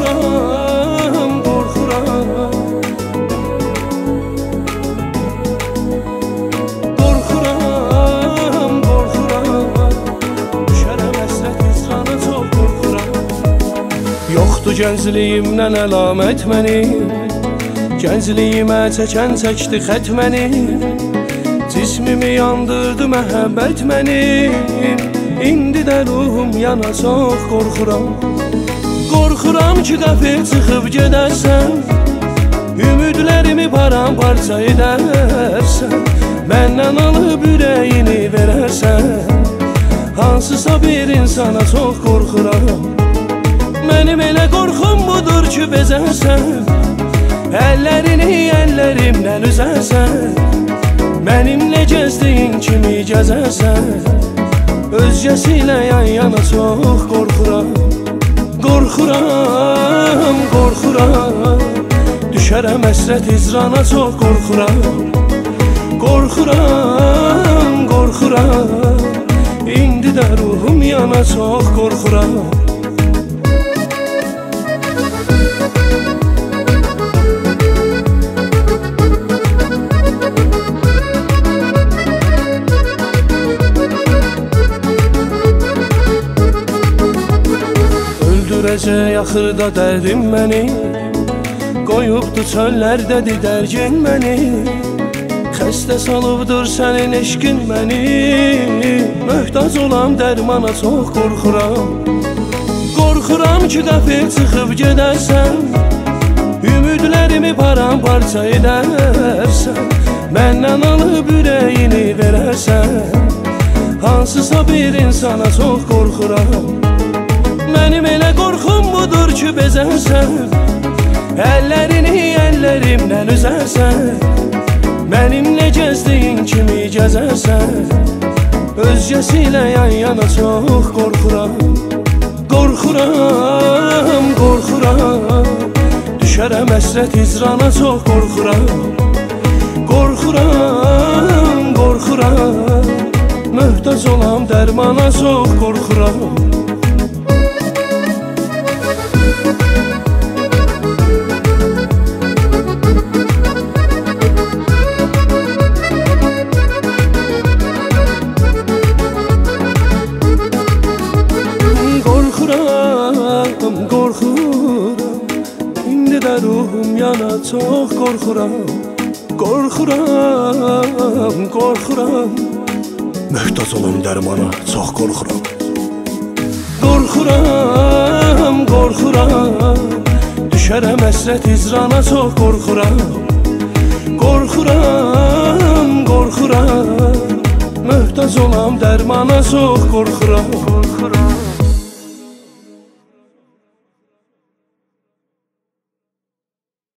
qorxuram, qorxuram. Qorxuram, qorxuram. Düşərəm həsrət hicrana çox qorxuram. Yoxdur gəncliyimdən əlamət mənim, gəncliyimə çəkən çəkdi xət mənim. Cismimi yandırdı məhəbbət mənim, indi də ruhum yana çox qorxuram. Qorxuram ki qəfil çıxıb gedərsən, ümidlərimi paramparça edərsən, məndən alıb ürəyini verərsən. Hansısa bir insana çox qorxuram. Mənim elə qorxum budur ki bezərsən, əllərini əllərimdən üzərsən, mənimlə gəzdiyin kimi gəzərsən. Özgəsi ilə yan yana çox qorxuram. Qorxuram, qorxuram. Düşərəm həsrət hicrana çox qorxuram. Qorxuram, qorxuram. İndi də ruhum yana çox qorxuram. Öldürəcək axırda dərdim məni, qoyubdu çöllərdə didərgin məni. Xəstə salıbdır sənin eşqin məni, möhtac olam dərmana çox qorxuram. Qorxuram ki qəfil çıxıb gedərsən, ümidlərimi paramparça edərsən, məndən alıb ürəyini verərsən. Hansısa bir insana çox qorxuram. Mənim elə qorxum budur ki bezərsən, əllərini əllərimdən üzərsən, mənimlə gəzdiyin kimi gəzərsən. Özgəsi ilə yan yana çox qorxuram. Qorxuram, qorxuram. Düşərəm həsrət hicrana çox qorxuram. Qorxuram, qorxuram. Möhtac olam dərmana çox qorxuram. Qorxuram, indi də ruhum yana çox qorxuram. Qorxuram, qorxuram. Möhtac olum dərmana çox qorxuram. Qorxuram, qorxuram. Düşərəm həsrət hicrana çox qorxuram. Qorxuram, qorxuram. Möhtac olam dərmana çox qorxuram.